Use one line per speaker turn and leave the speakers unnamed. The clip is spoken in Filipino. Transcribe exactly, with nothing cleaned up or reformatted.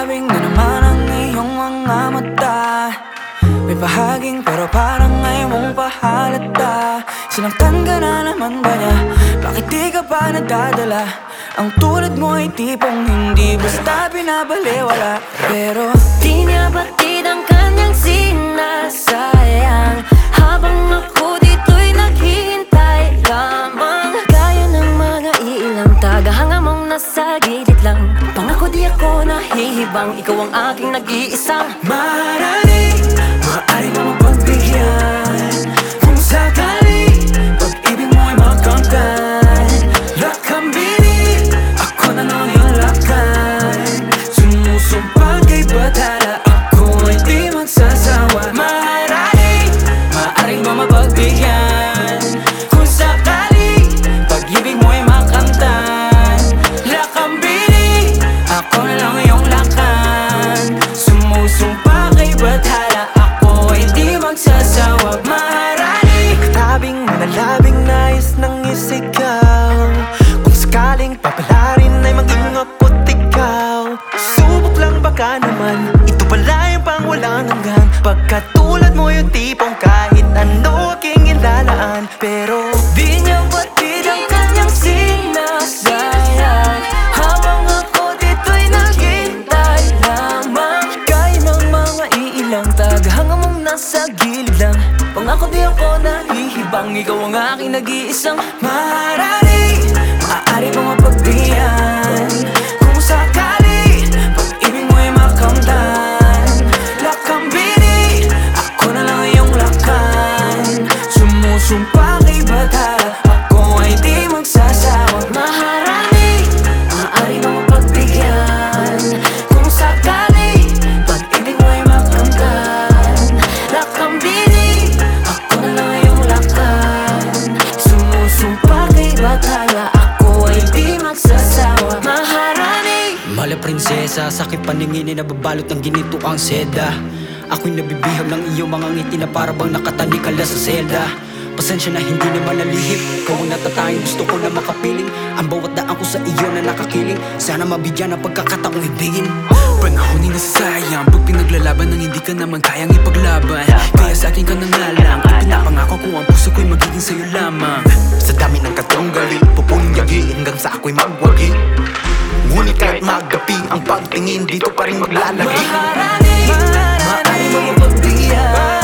Labing na naman ang iyong mga mata. May bahaging pero parang ngayon mong pahalata. Sinaktan ka na naman ba niya? Bakit di ka pa nadadala? Ang tulad mo ay tipong hindi basta binabaliwala. Pero
di niya batid ang kanyang sinasayang, habang ako dito'y naghihintay lamang. Gaya ng mga ilang tagahanga mong nasa gilid lang. Pangako di ako nahihibang, ikaw ang aking nag-iisang
maaaring, maaari mo mapagbigyan. Kung sakali, pag-ibig mo ay makamtan. Lakambini, ako na lang yung lakan. Sumusumpang kay batala, ako ay di magsasawa. Maaaring, maaari mo mapagbigyan. Kung sakali, pag-ibig mo ay makamtan. Lakambini, ako na lang yung lakan. Sumusumpa kay bathala, ako ay di magsasawa. Maharani, tabing nalabing nais ng isigaw. Kung sakaling papalarin ay maging ako't ikaw. Subok lang baka naman, ito pala yung pang walang hanggan. Pagkatulad mo yung tipong kahit ano aking ilalaan. Pero di niya batid ang kanyang sinasayang, habang ako dito'y naghintay lamang. Gaya ng mga iilang tagahanga mong nasa gilid lang. Pangako di ako nahihibang, ikaw ang aking nag-iisang maharani. Maaari mo mapagbigyan. Kung sakali, pag-ibig mo ay makamtan. Lakambini, ako na lang iyong lakan. Sumusumpa kay batala, ako ay di magsasawa.
maharani. Maaari mo mapagbigyan. Kung sakali, pag-ibig mo ay makamtan. Lakambini, ako na lang iyong lakan.
Sumusumpa kay batala, ako ay di magsasawa.
Maharani.
Mala prinsesa, sa aking paningin ay nababalot ng ginito ang seda. Ako'y nabibihag ng iyong mga ngiti na para bang nakatalikala sa selda. Pasensya na hindi naman nalihip, ikaw ang natatanging gusto ko na makapiling. Ang bawat daan ko sa iyo na nakakiling, sana mabigyan ng pagkakataong ibigin.
Panahon ay nasasayang pag pinaglalaban ng hindi ka naman kayang ipaglaban. Kaya sa akin ka na nga lang, ipinapangako ko ang puso ko'y magiging sa'yo lamang.
Sa dami ng katunggali, pupunyagi hanggang sa ako'y magwagi. Ngunit kahit magapi, ang pagtingin dito pa rin maglalagi.
Maharani, maaari mo mapagbigyan.